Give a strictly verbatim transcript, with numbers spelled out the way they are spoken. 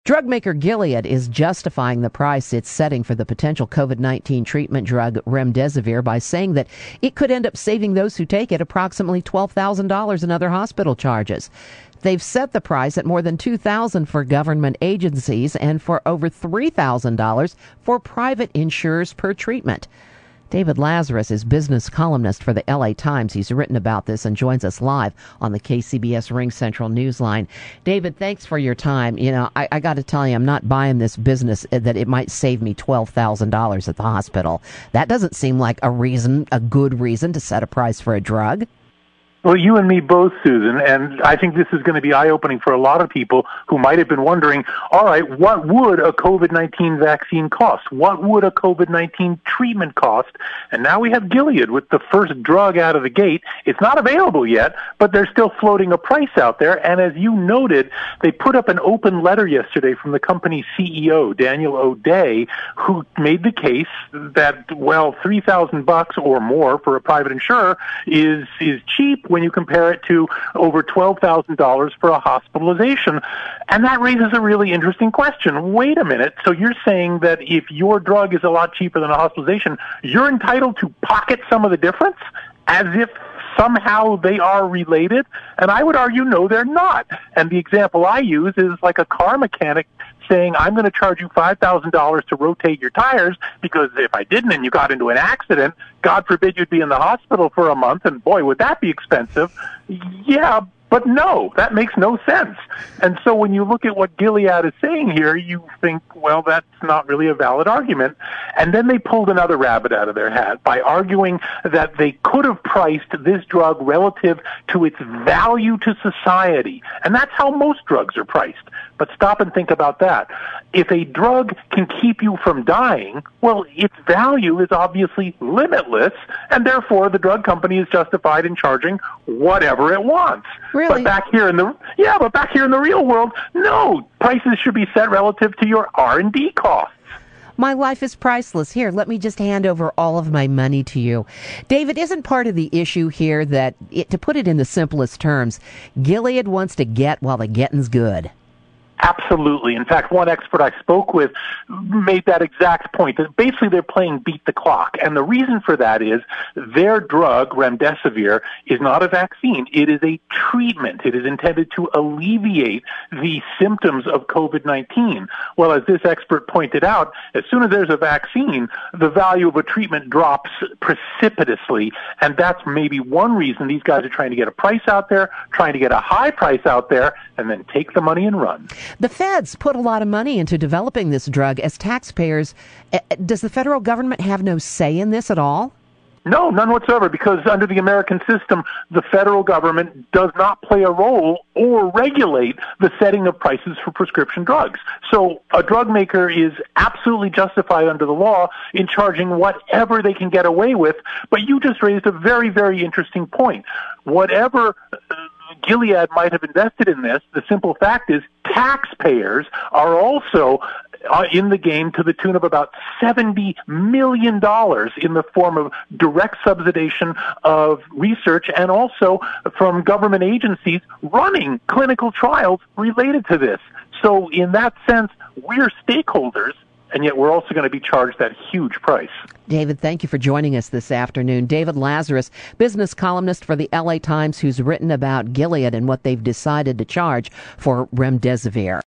Drug maker Gilead is justifying the price it's setting for the potential COVID nineteen treatment drug remdesivir by saying that it could end up saving those who take it approximately twelve thousand dollars in other hospital charges. They've set the price at more than two thousand dollars for government agencies and for over three thousand dollars for private insurers per treatment. David Lazarus is business columnist for the L A Times. He's written about this and joins us live on the K C B S Ring Central Newsline. David, thanks for your time. You know, I, I got to tell you, I'm not buying this business that it might save me twelve thousand dollars at the hospital. That doesn't seem like a reason, a good reason to set a price for a drug. Well, you and me both, Susan, and I think this is going to be eye-opening for a lot of people who might have been wondering, all right, what would a COVID nineteen vaccine cost? What would a COVID nineteen treatment cost? And now we have Gilead with the first drug out of the gate. It's not available yet, but they're still floating a price out there. And as you noted, they put up an open letter yesterday from the company's C E O, Daniel O'Day, who made the case that, well, three thousand bucks or more for a private insurer is is cheap when you compare it to over twelve thousand dollars for a hospitalization. And that raises a really interesting question. Wait a minute. So you're saying that if your drug is a lot cheaper than a hospitalization, you're entitled to pocket some of the difference as if somehow they are related? And I would argue, no, they're not. And the example I use is like a car mechanic saying, I'm going to charge you five thousand dollars to rotate your tires because if I didn't and you got into an accident, God forbid you'd be in the hospital for a month, and boy, would that be expensive. Yeah, but no, that makes no sense. And so when you look at what Gilead is saying here, you think, well, that's not really a valid argument. And then they pulled another rabbit out of their hat by arguing that they could have priced this drug relative to its value to society. And that's how most drugs are priced. But stop and think about that. If a drug can keep you from dying, well, its value is obviously limitless, and therefore the drug company is justified in charging whatever it wants. Really? But back here in the yeah, but back here in the real world, no, prices should be set relative to your R and D costs. My life is priceless. Here, let me just hand over all of my money to you. David, isn't part of the issue here that, it, to put it in the simplest terms, Gilead wants to get while the getting's good? Absolutely. In fact, one expert I spoke with made that exact point, that basically they're playing beat the clock. And the reason for that is their drug, remdesivir, is not a vaccine. It is a treatment. It is intended to alleviate the symptoms of COVID nineteen. Well, as this expert pointed out, as soon as there's a vaccine, the value of a treatment drops precipitously. And that's maybe one reason these guys are trying to get a price out there, trying to get a high price out there, and then take the money and run. The feds put a lot of money into developing this drug as taxpayers. Does the federal government have no say in this at all? No, none whatsoever, because under the American system, the federal government does not play a role or regulate the setting of prices for prescription drugs. So a drug maker is absolutely justified under the law in charging whatever they can get away with. But you just raised a very, very interesting point. Whatever Gilead might have invested in this, the simple fact is taxpayers are also uh, in the game to the tune of about seventy million dollars in the form of direct subsidization of research and also from government agencies running clinical trials related to this. So in that sense, we're stakeholders, and yet we're also going to be charged that huge price. David, thank you for joining us this afternoon. David Lazarus, business columnist for the L A Times, who's written about Gilead and what they've decided to charge for remdesivir.